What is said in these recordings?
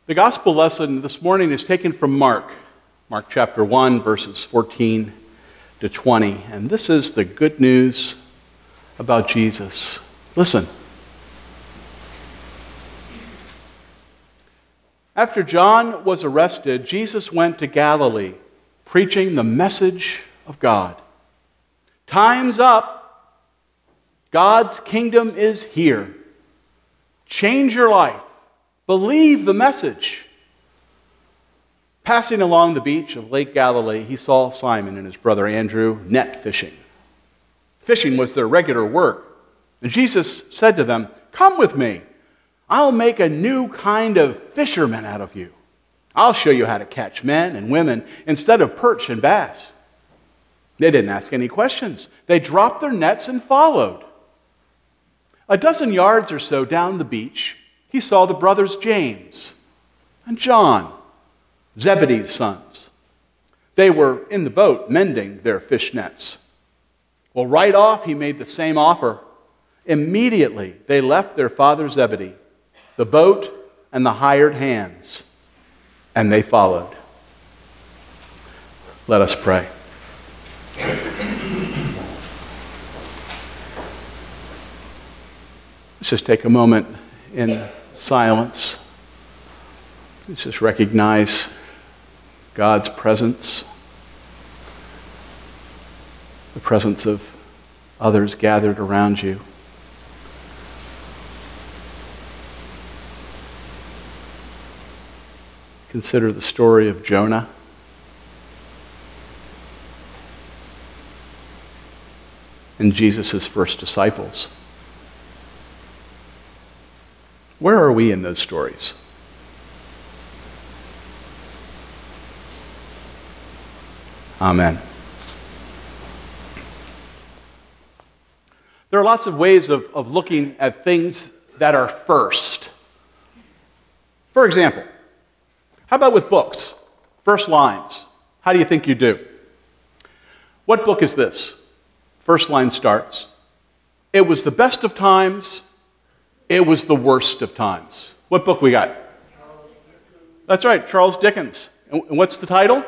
The gospel lesson this morning is taken from Mark chapter 1, verses 14 to 20. And this is the good news about Jesus. Listen. After John was arrested, Jesus went to Galilee, preaching the message of God. Time's up. God's kingdom is here. Change your life. Believe the message. Passing along the beach of Lake Galilee, he saw Simon and his brother Andrew net fishing. Fishing was their regular work. And Jesus said to them, "Come with me. I'll make a new kind of fisherman out of you. I'll show you how to catch men and women instead of perch and bass." They didn't ask any questions. They dropped their nets and followed. A dozen yards or so down the beach, he saw the brothers James and John, Zebedee's sons. They were in the boat mending their fish nets. Well, right off, he made the same offer. Immediately, they left their father Zebedee, the boat, and the hired hands, and they followed. Let us pray. Let's just take a moment in silence. Let's just recognize God's presence, the presence of others gathered around you. Consider the story of Jonah. And Jesus' first disciples. Where are we in those stories? Amen. There are lots of ways of looking at things that are first. For example, how about with books? First lines. How do you think you do? What book is this? First line starts, "It was the best of times, it was the worst of times." What book we got? That's right, Charles Dickens. And what's the title?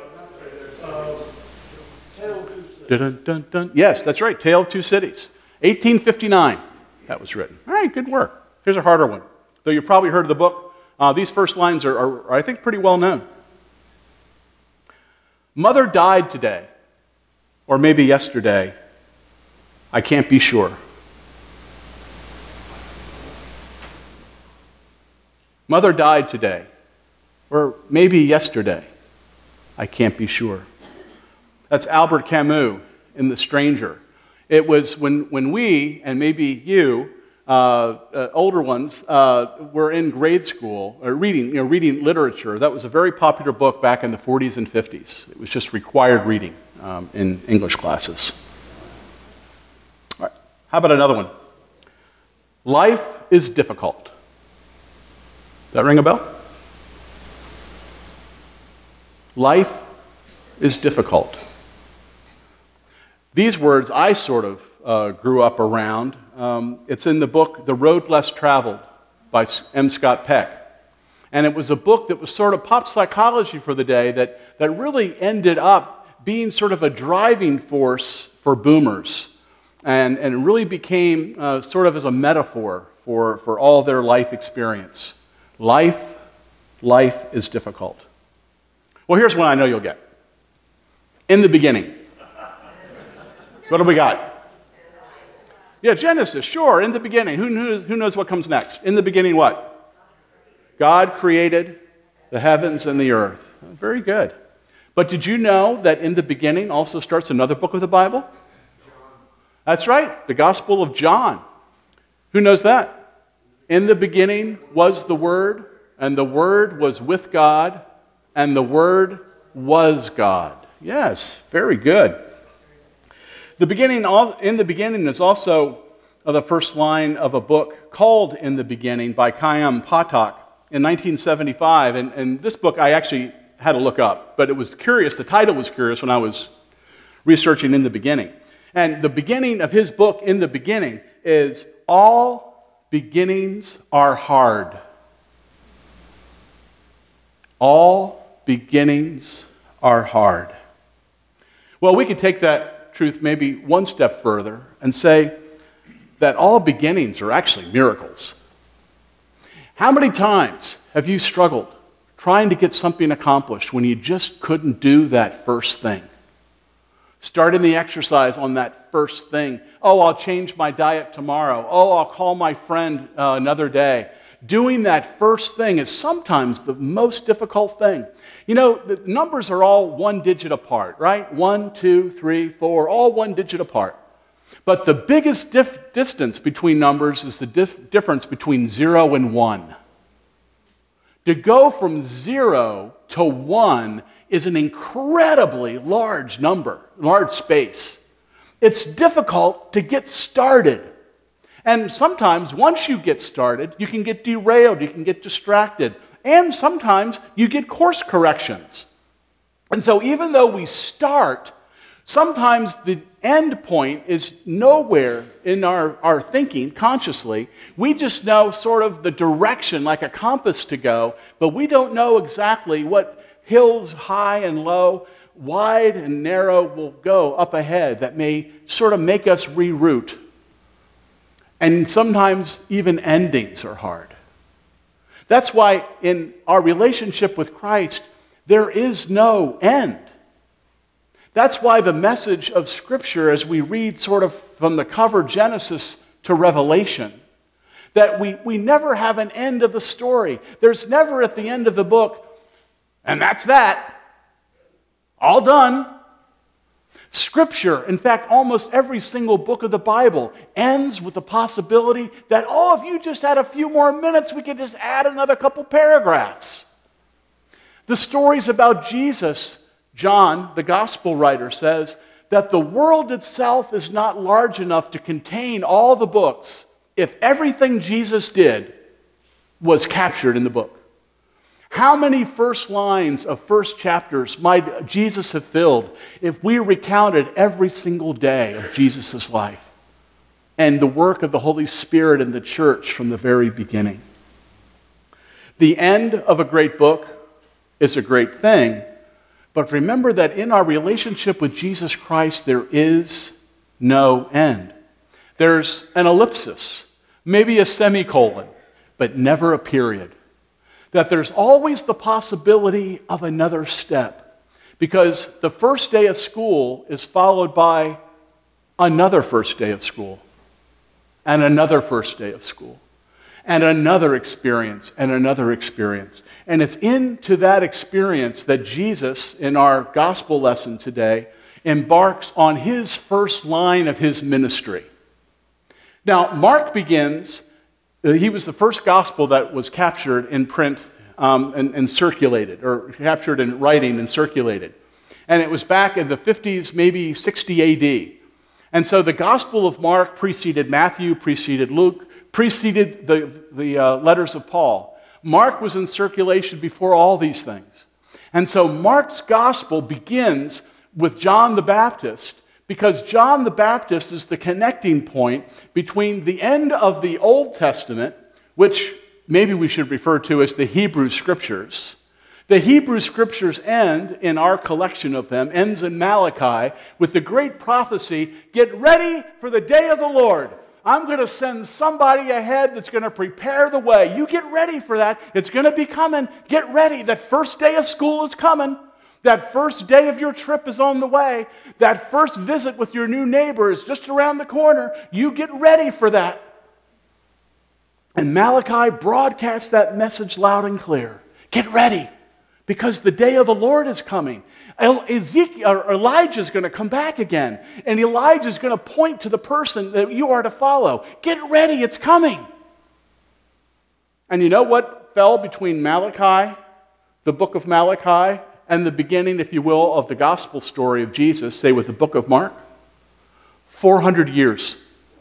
Dun, dun, dun. Yes, that's right, Tale of Two Cities. 1859, that was written. All right, good work. Here's a harder one. Though you've probably heard of the book, these first lines are, I think, pretty well known. "Mother died today, or maybe yesterday. I can't be sure." Mother died today, or maybe yesterday. I can't be sure. That's Albert Camus in The Stranger. It was when we, and maybe you, older ones, were in grade school, or reading literature. That was a very popular book back in the 40s and 50s. It was just required reading in English classes. All right. How about another one? "Life is difficult." Does that ring a bell? Life is difficult. These words I sort of grew up around. It's in the book The Road Less Traveled by M. Scott Peck. And it was a book that was sort of pop psychology for the day that really ended up being sort of a driving force for boomers and really became sort of as a metaphor for all their life experience. Life is difficult. Well, here's one I know you'll get. "In the beginning." What do we got? Yeah, Genesis, sure, in the beginning. Who knows what comes next? In the beginning what? God created the heavens and the earth. Very good. But did you know that in the beginning also starts another book of the Bible? That's right, the Gospel of John. Who knows that? "In the beginning was the Word, and the Word was with God, and the Word was God." Yes, very good. In the beginning is also the first line of a book called In the Beginning by Chaim Potok in 1975. And this book I actually had to look up, but it was curious. The title was curious when I was researching In the Beginning. And the beginning of his book, In the Beginning, is "All beginnings are hard." All beginnings are hard. Well, we could take that truth maybe one step further and say that all beginnings are actually miracles. How many times have you struggled trying to get something accomplished when you just couldn't do that first thing? Starting the exercise on that first thing. Oh, I'll change my diet tomorrow. Oh, I'll call my friend another day. Doing that first thing is sometimes the most difficult thing. You know, the numbers are all one digit apart, right? 1, 2, 3, 4, all one digit apart. But the biggest distance between numbers is the difference between 0 and 1. To go from 0 to 1 is an incredibly large number, large space. It's difficult to get started. And sometimes once you get started, you can get derailed, you can get distracted, and sometimes you get course corrections. And so even though we start, sometimes the end point is nowhere in our thinking consciously. We just know sort of the direction, like a compass to go, but we don't know exactly what hills high and low, wide and narrow will go up ahead that may sort of make us reroute. And sometimes even endings are hard. That's why in our relationship with Christ, there is no end. That's why the message of Scripture, as we read sort of from the cover Genesis to Revelation, that we never have an end of the story. There's never at the end of the book, and that's that. All done. Scripture, in fact, almost every single book of the Bible ends with the possibility that, oh, if you just had a few more minutes, we could just add another couple paragraphs. The stories about Jesus, John, the gospel writer, says that the world itself is not large enough to contain all the books if everything Jesus did was captured in the book. How many first lines of first chapters might Jesus have filled if we recounted every single day of Jesus' life and the work of the Holy Spirit in the church from the very beginning? The end of a great book is a great thing, but remember that in our relationship with Jesus Christ, there is no end. There's an ellipsis, maybe a semicolon, but never a period. That there's always the possibility of another step, because the first day of school is followed by another first day of school, and another first day of school, and another experience, and another experience. And it's into that experience that Jesus, in our gospel lesson today, embarks on his first line of his ministry. Now, Mark begins. He was the first gospel that was captured in print and circulated, or captured in writing and circulated. And it was back in the 50s, maybe 60 AD. And so the Gospel of Mark preceded Matthew, preceded Luke, preceded the letters of Paul. Mark was in circulation before all these things. And so Mark's gospel begins with John the Baptist, because John the Baptist is the connecting point between the end of the Old Testament, which maybe we should refer to as the Hebrew Scriptures. The Hebrew Scriptures end, in our collection of them, ends in Malachi with the great prophecy, get ready for the day of the Lord. I'm going to send somebody ahead that's going to prepare the way. You get ready for that. It's going to be coming. Get ready. That first day of school is coming. That first day of your trip is on the way. That first visit with your new neighbor is just around the corner. You get ready for that. And Malachi broadcasts that message loud and clear. Get ready, because the day of the Lord is coming. Elijah is going to come back again, and Elijah is going to point to the person that you are to follow. Get ready, it's coming. And you know what fell between Malachi, the book of Malachi, and the beginning, if you will, of the gospel story of Jesus, say with the book of Mark? 400 years.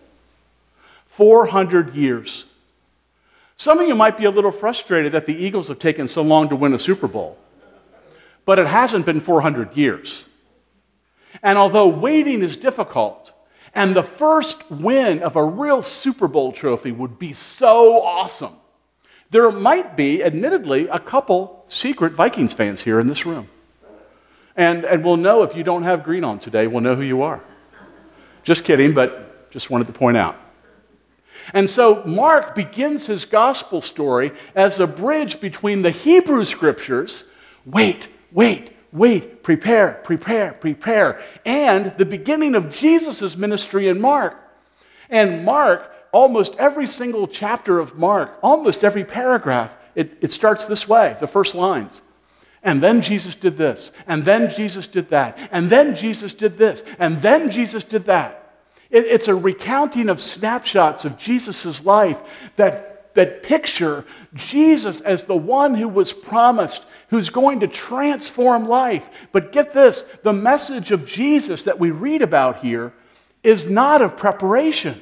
400 years. Some of you might be a little frustrated that the Eagles have taken so long to win a Super Bowl. But it hasn't been 400 years. And although waiting is difficult, and the first win of a real Super Bowl trophy would be so awesome, There might be, admittedly, a couple secret Vikings fans here in this room. And we'll know if you don't have green on today, we'll know who you are. Just kidding, but just wanted to point out. And so Mark begins his gospel story as a bridge between the Hebrew scriptures, wait, prepare, and the beginning of Jesus' ministry in Mark. And Mark, almost every single chapter of Mark, almost every paragraph, it starts this way, the first lines. And then Jesus did this, and then Jesus did that, and then Jesus did this, and then Jesus did that. It's a recounting of snapshots of Jesus' life that picture Jesus as the one who was promised, who's going to transform life. But get this, the message of Jesus that we read about here is not of preparation.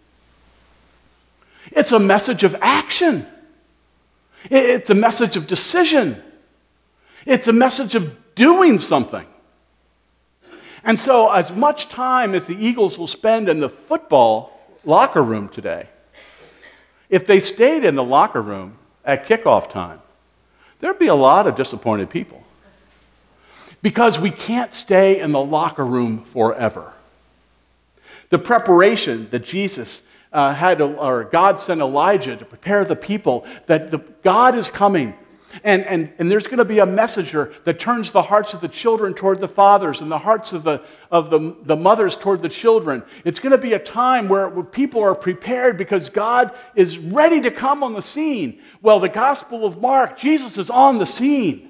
It's a message of action. It's a message of decision. It's a message of doing something. And so as much time as the Eagles will spend in the football locker room today, if they stayed in the locker room at kickoff time, there'd be a lot of disappointed people. Because we can't stay in the locker room forever. The preparation that Jesus God sent Elijah to prepare the people that God is coming. And there's going to be a messenger that turns the hearts of the children toward the fathers and the hearts of the mothers toward the children. It's going to be a time where people are prepared because God is ready to come on the scene. Well, the Gospel of Mark, Jesus is on the scene.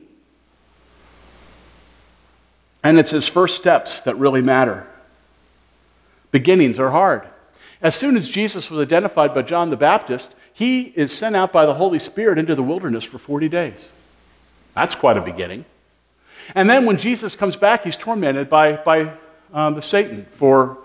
And it's his first steps that really matter. Beginnings are hard. As soon as Jesus was identified by John the Baptist, he is sent out by the Holy Spirit into the wilderness for 40 days. That's quite a beginning. And then when Jesus comes back, he's tormented by the Satan for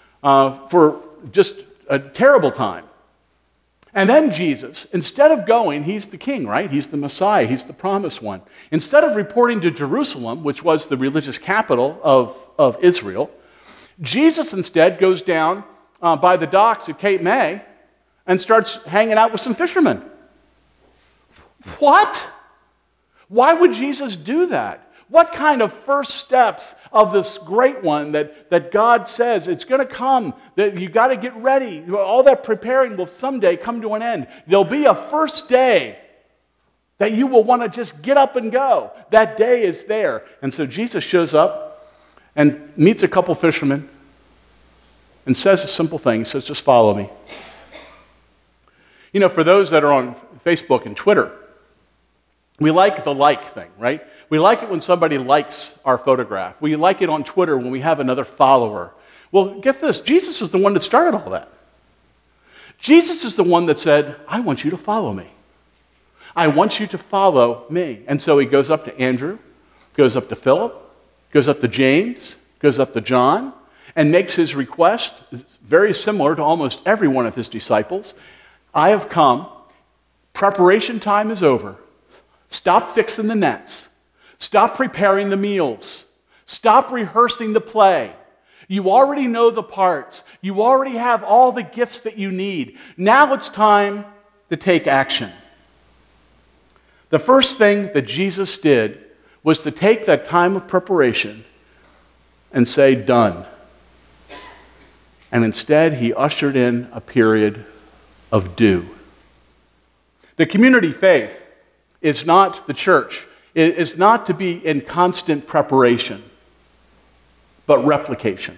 just a terrible time. And then Jesus, instead of going, he's the king, right? He's the Messiah. He's the promised one. Instead of reporting to Jerusalem, which was the religious capital of Israel, Jesus instead goes down by the docks at Cape May and starts hanging out with some fishermen. What? Why would Jesus do that? What kind of first steps of this great one that God says it's going to come, that you got to get ready. All that preparing will someday come to an end. There'll be a first day that you will want to just get up and go. That day is there. And so Jesus shows up and meets a couple fishermen and says a simple thing. He says, just follow me. You know, for those that are on Facebook and Twitter, we like the like thing, right? We like it when somebody likes our photograph. We like it on Twitter when we have another follower. Well, get this. Jesus is the one that started all that. Jesus is the one that said, I want you to follow me. I want you to follow me. And so he goes up to Andrew, goes up to Philip, goes up to James, goes up to John, and makes his request. It's very similar to almost every one of his disciples. I have come. Preparation time is over. Stop fixing the nets. Stop preparing the meals. Stop rehearsing the play. You already know the parts. You already have all the gifts that you need. Now it's time to take action. The first thing that Jesus did was to take that time of preparation and say, done. And instead, he ushered in a period of do. The community faith is not the church. It is not to be in constant preparation, but replication.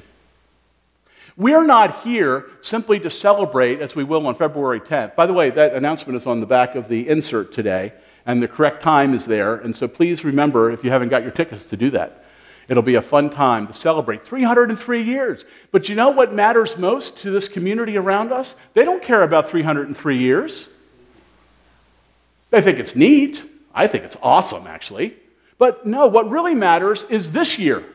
We are not here simply to celebrate, as we will on February 10th. By the way, that announcement is on the back of the insert today, and the correct time is there. And so please remember, if you haven't got your tickets, to do that. It'll be a fun time to celebrate 303 years. But you know what matters most to this community around us? They don't care about 303 years. They think it's neat. I think it's awesome, actually. But no, what really matters is this year.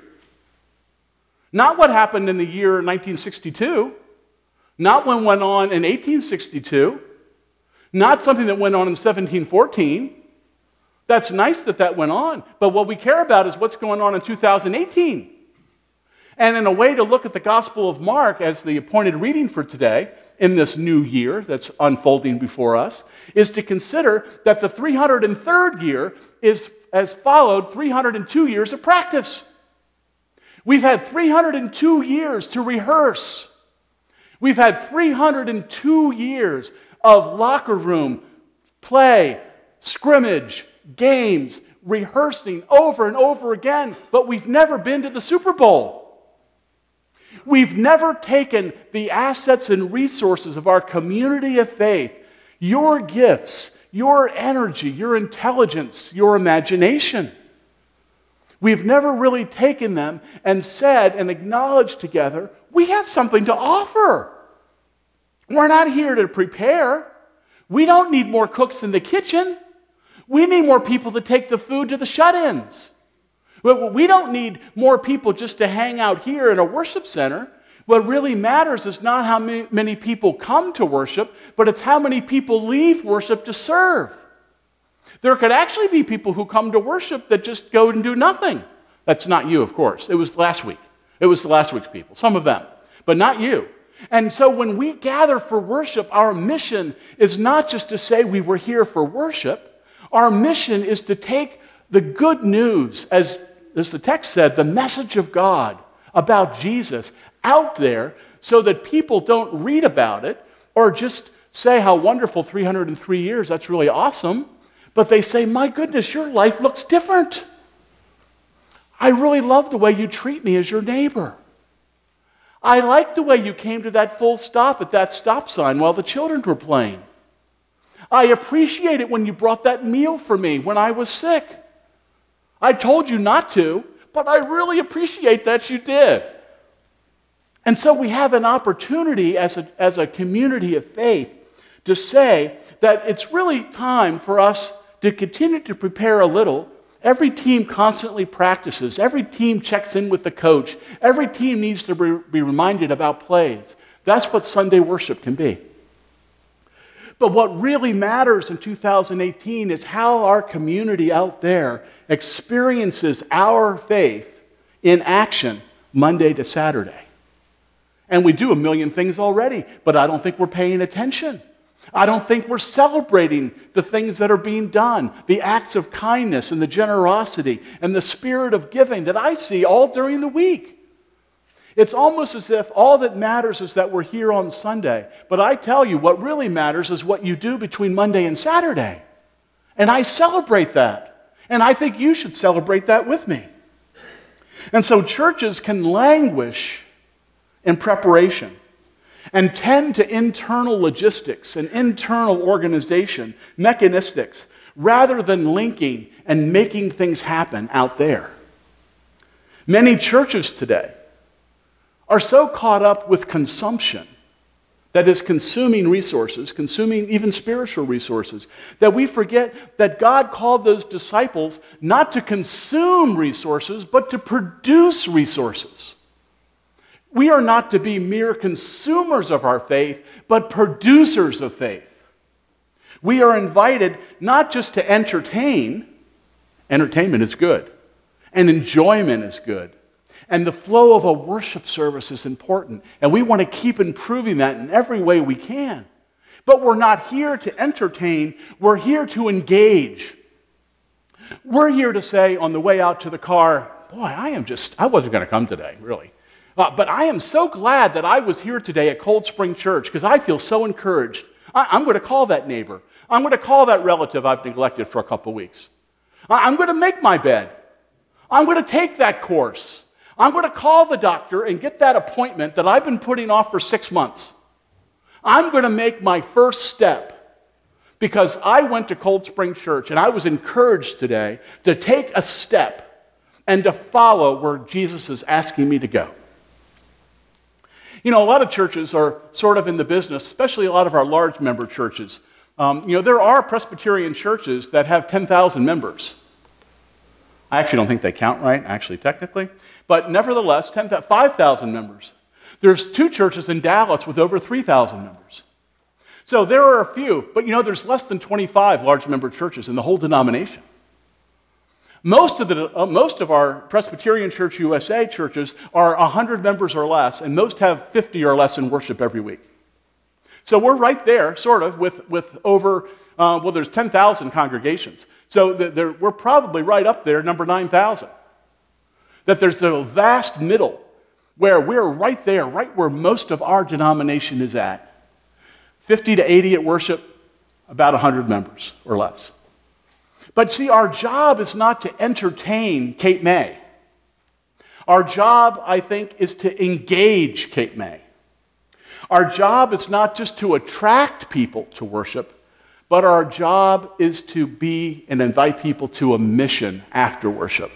Not what happened in the year 1962. Not what went on in 1862. Not something that went on in 1714. That's nice that went on. But what we care about is what's going on in 2018. And in a way to look at the Gospel of Mark as the appointed reading for today, in this new year that's unfolding before us is to consider that the 303rd year has followed 302 years of practice. We've had 302 years to rehearse. We've had 302 years of locker room, play, scrimmage, games, rehearsing over and over again, but we've never been to the Super Bowl. We've never taken the assets and resources of our community of faith, your gifts, your energy, your intelligence, your imagination. We've never really taken them and said and acknowledged together, we have something to offer. We're not here to prepare. We don't need more cooks in the kitchen. We need more people to take the food to the shut-ins. We don't need more people just to hang out here in a worship center. What really matters is not how many people come to worship, but it's how many people leave worship to serve. There could actually be people who come to worship that just go and do nothing. That's not you, of course. It was last week. It was the last week's people, some of them, but not you. And so when we gather for worship, our mission is not just to say we were here for worship. Our mission is to take the good news, as the text said, the message of God about Jesus out there so that people don't read about it or just say how wonderful 303 years, that's really awesome, but they say, my goodness, your life looks different. I really love the way you treat me as your neighbor. I like the way you came to that full stop at that stop sign while the children were playing. I appreciate it when you brought that meal for me when I was sick. I told you not to, but I really appreciate that you did. And so we have an opportunity as a community of faith to say that it's really time for us to continue to prepare a little. Every team constantly practices. Every team checks in with the coach. Every team needs to be reminded about plays. That's what Sunday worship can be. But what really matters in 2018 is how our community out there experiences our faith in action Monday to Saturday. And we do a million things already, but I don't think we're paying attention. I don't think we're celebrating the things that are being done, the acts of kindness and the generosity and the spirit of giving that I see all during the week. It's almost as if all that matters is that we're here on Sunday. But I tell you, what really matters is what you do between Monday and Saturday. And I celebrate that. And I think you should celebrate that with me. And so churches can languish in preparation and tend to internal logistics and internal organization, mechanistics, rather than linking and making things happen out there. Many churches today are so caught up with consumption, that is consuming resources, consuming even spiritual resources, that we forget that God called those disciples not to consume resources, but to produce resources. We are not to be mere consumers of our faith, but producers of faith. We are invited not just to entertain. Entertainment is good, and enjoyment is good. And the flow of a worship service is important. And we want to keep improving that in every way we can. But we're not here to entertain. We're here to engage. We're here to say on the way out to the car, boy, I wasn't going to come today, really. But I am so glad that I was here today at Cold Spring Church because I feel so encouraged. I'm going to call that neighbor. I'm going to call that relative I've neglected for a couple weeks. I'm going to make my bed. I'm going to take that course. I'm going to call the doctor and get that appointment that I've been putting off for 6 months. I'm going to make my first step because I went to Cold Spring Church and I was encouraged today to take a step and to follow where Jesus is asking me to go. You know, a lot of churches are sort of in the business, especially a lot of our large member churches. There are Presbyterian churches that have 10,000 members. I actually don't think they count right, actually, technically. But nevertheless, 5,000 members. There's 2 churches in Dallas with over 3,000 members. So there are a few, but there's less than 25 large member churches in the whole denomination. Most of our Presbyterian Church USA churches are 100 members or less, and most have 50 or less in worship every week. So we're right there, sort of, with over, there's 10,000 congregations. So we're probably right up there, number 9,000. That there's a vast middle where we're right there, right where most of our denomination is at. 50 to 80 at worship, about 100 members or less. But see, our job is not to entertain Cape May. Our job, I think, is to engage Cape May. Our job is not just to attract people to worship, but our job is to be and invite people to a mission after worship.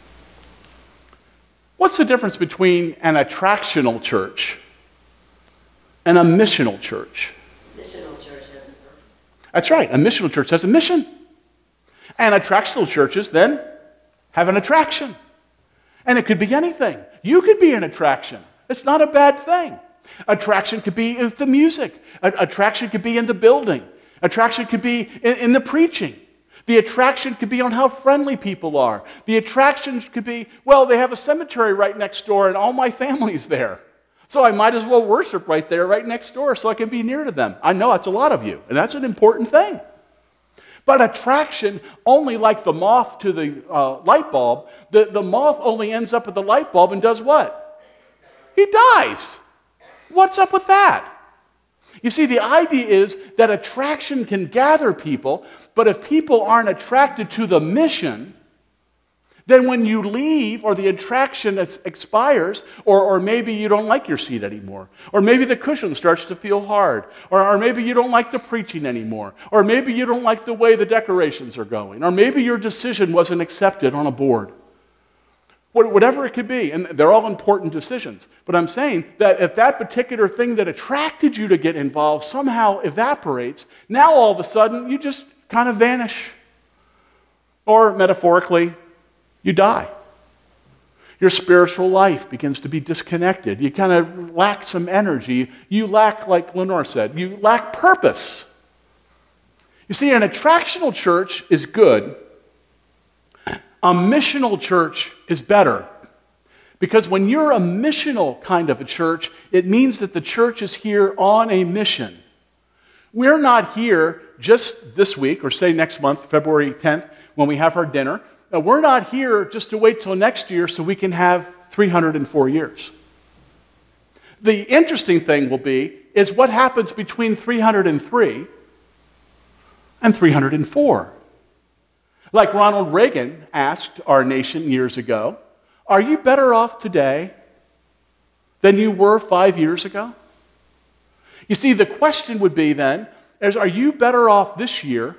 What's the difference between an attractional church and a missional church? Missional church has a purpose. That's right, a missional church has a mission. And attractional churches then have an attraction. And it could be anything. You could be an attraction. It's not a bad thing. Attraction could be in the music. Attraction could be in the building. Attraction could be in the preaching. The attraction could be on how friendly people are. The attraction could be, well, they have a cemetery right next door and all my family's there. So I might as well worship right there, right next door, so I can be near to them. I know that's a lot of you, and that's an important thing. But attraction, only like the moth to the light bulb, the moth only ends up at the light bulb and does what? He dies. What's up with that? You see, the idea is that attraction can gather people, but if people aren't attracted to the mission, then when you leave or the attraction expires, or maybe you don't like your seat anymore, or maybe the cushion starts to feel hard, or maybe you don't like the preaching anymore, or maybe you don't like the way the decorations are going, or maybe your decision wasn't accepted on a board. Whatever it could be, and they're all important decisions. But I'm saying that if that particular thing that attracted you to get involved somehow evaporates, now all of a sudden you just kind of vanish. Or metaphorically, you die. Your spiritual life begins to be disconnected. You kind of lack some energy. You lack, like Lenore said, you lack purpose. You see, an attractional church is good. A missional church is better. Because when you're a missional kind of a church, it means that the church is here on a mission. We're not here just this week, or say next month, February 10th, when we have our dinner. We're not here just to wait till next year so we can have 304 years. The interesting thing will be is what happens between 303 and 304. Like Ronald Reagan asked our nation years ago, are you better off today than you were 5 years ago? You see, the question would be then, are you better off this year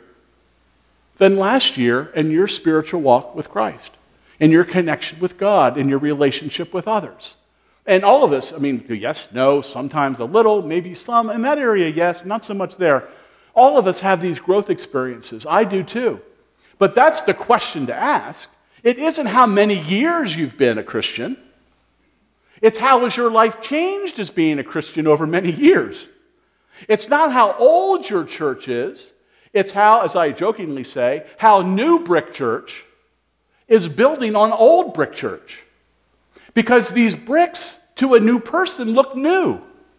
than last year in your spiritual walk with Christ, in your connection with God, in your relationship with others? And all of us, yes, no, sometimes a little, maybe some. In that area, yes, not so much there. All of us have these growth experiences. I do too. But that's the question to ask. It isn't how many years you've been a Christian. It's how has your life changed as being a Christian over many years. It's not how old your church is. It's how, as I jokingly say, how New Brick Church is building on Old Brick Church. Because these bricks to a new person look new.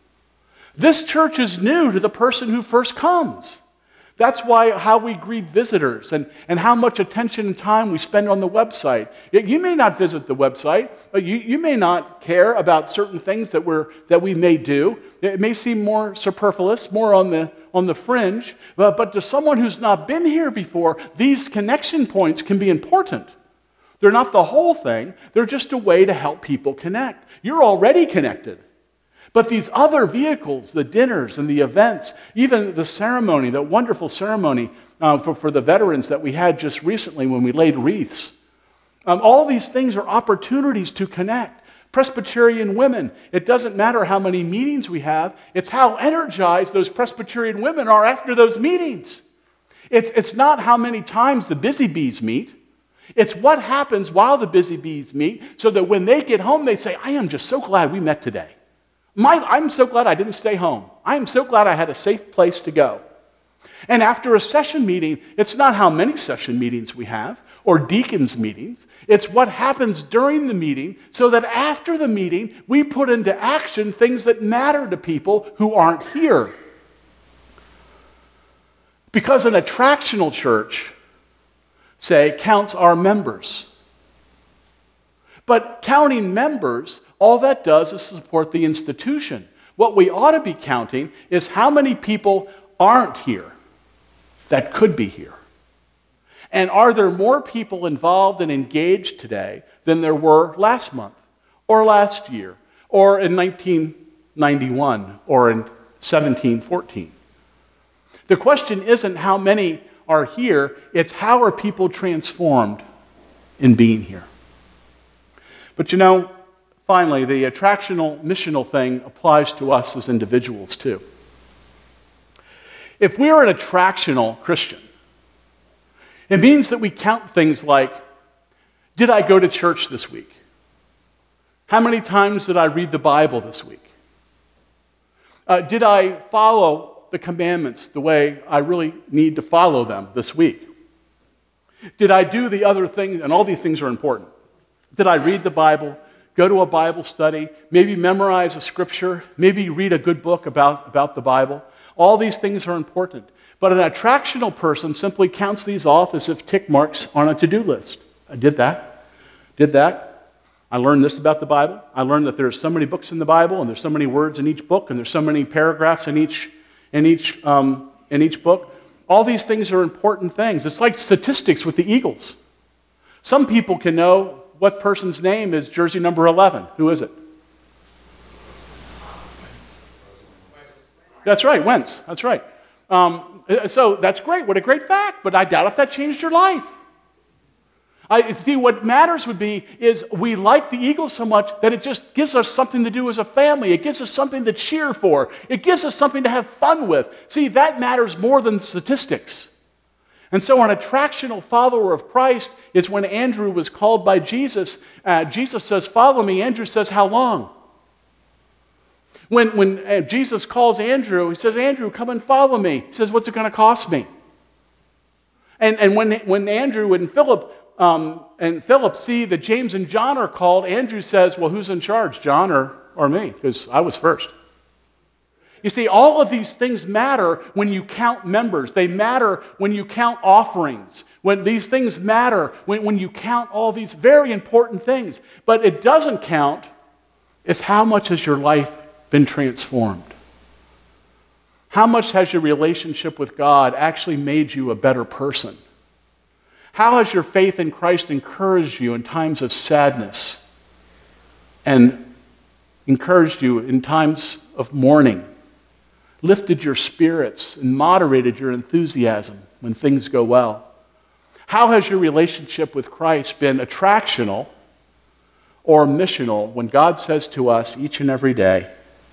This church is new to the person who first comes. That's why how we greet visitors and how much attention and time we spend on the website. You may not visit the website, but you may not care about certain things that we may do. It may seem more superfluous, more on the fringe, but to someone who's not been here before, these connection points can be important. They're not the whole thing. They're just a way to help people connect. You're already connected. But these other vehicles, the dinners and the events, even the ceremony, that wonderful ceremony for the veterans that we had just recently when we laid wreaths, all these things are opportunities to connect. Presbyterian women, it doesn't matter how many meetings we have, it's how energized those Presbyterian women are after those meetings. It's not how many times the busy bees meet. It's what happens while the busy bees meet so that when they get home, they say, I am just so glad we met today. I'm so glad I didn't stay home. I'm so glad I had a safe place to go. And after a session meeting, it's not how many session meetings we have or deacons meetings. It's what happens during the meeting so that after the meeting, we put into action things that matter to people who aren't here. Because an attractional church, say, counts our members. But counting members, all that does is support the institution. What we ought to be counting is how many people aren't here that could be here. And are there more people involved and engaged today than there were last month, or last year, or in 1991, or in 1714? The question isn't how many are here, it's how are people transformed in being here. But finally, the attractional, missional thing applies to us as individuals too. If we're an attractional Christian, it means that we count things like, did I go to church this week? How many times did I read the Bible this week? Did I follow the commandments the way I really need to follow them this week? Did I do the other things? And all these things are important. Did I read the Bible, go to a Bible study, maybe memorize a scripture, maybe read a good book about the Bible? All these things are important. But an attractional person simply counts these off as if tick marks on a to-do list. I did that. I learned this about the Bible. I learned that there's so many books in the Bible, and there's so many words in each book, and there's so many paragraphs in each book. All these things are important things. It's like statistics with the Eagles. Some people can know what person's name is jersey number 11. Who is it? That's right, Wentz. That's right. So that's great. What a great fact. But I doubt if that changed your life. I see what matters is we like the Eagles so much that it just gives us something to do as a family. It gives us something to cheer for. It gives us something to have fun with. See, that matters more than statistics. And so an attractional follower of Christ is when Andrew was called by Jesus. Jesus says, follow me. Andrew says, how long? When Jesus calls Andrew, he says, Andrew, come and follow me. He says, what's it going to cost me? And when Andrew and Philip see that James and John are called, Andrew says, well, who's in charge, John or me? Because I was first. You see, all of these things matter when you count members. They matter when you count offerings. When these things matter when you count all these very important things. But it doesn't count is how much has your life been transformed? How much has your relationship with God actually made you a better person? How has your faith in Christ encouraged you in times of sadness and encouraged you in times of mourning, lifted your spirits and moderated your enthusiasm when things go well? How has your relationship with Christ been attractional or missional when God says to us each and every day,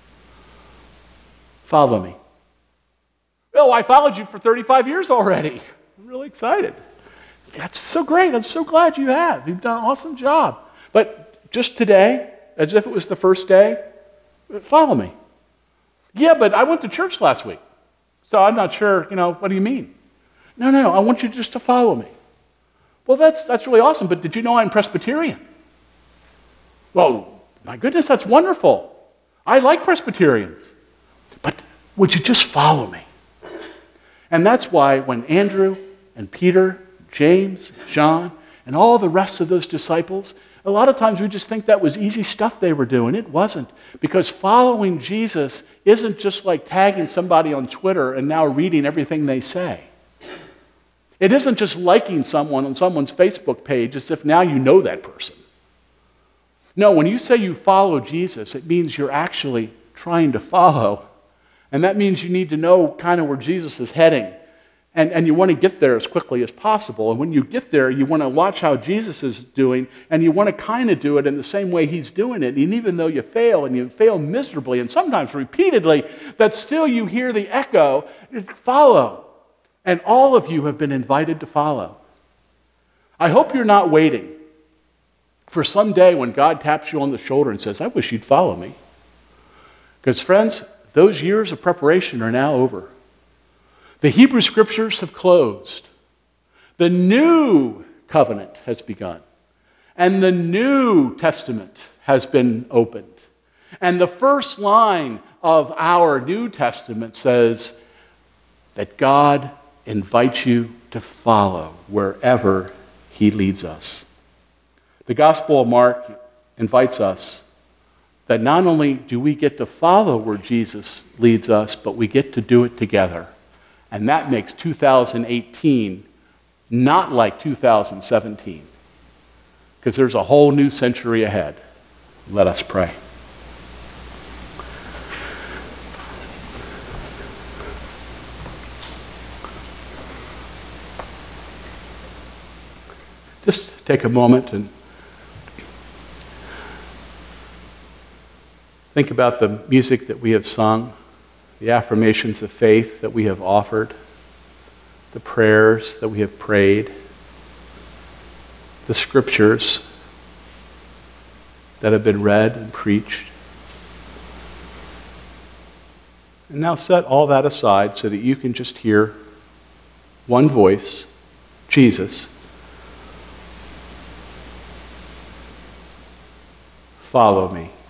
follow me? Oh, I followed you for 35 years already. I'm really excited. That's so great. I'm so glad you have. You've done an awesome job. But just today, as if it was the first day, follow me. Yeah, but I went to church last week, so I'm not sure, what do you mean? No, I want you just to follow me. Well, that's really awesome, but did you know I'm Presbyterian? Well, my goodness, that's wonderful. I like Presbyterians. But would you just follow me? And that's why when Andrew and Peter, James, John, and all the rest of those disciples, a lot of times we just think that was easy stuff they were doing. It wasn't. Because following Jesus isn't just like tagging somebody on Twitter and now reading everything they say. It isn't just liking someone on someone's Facebook page as if now you know that person. No, when you say you follow Jesus, it means you're actually trying to follow. And that means you need to know kind of where Jesus is heading. And you want to get there as quickly as possible. And when you get there, you want to watch how Jesus is doing, and you want to kind of do it in the same way he's doing it. And even though you fail, and you fail miserably, and sometimes repeatedly, that still you hear the echo, follow. And all of you have been invited to follow. I hope you're not waiting for some day when God taps you on the shoulder and says, I wish you'd follow me. Because friends, those years of preparation are now over. The Hebrew Scriptures have closed. The new covenant has begun. And the New Testament has been opened. And the first line of our New Testament says that God invites you to follow wherever he leads us. The Gospel of Mark invites us that not only do we get to follow where Jesus leads us, but we get to do it together. And that makes 2018 not like 2017, because there's a whole new century ahead. Let us pray. Just take a moment and think about the music that we have sung, the affirmations of faith that we have offered, the prayers that we have prayed, the scriptures that have been read and preached. And now set all that aside so that you can just hear one voice, Jesus. Follow me.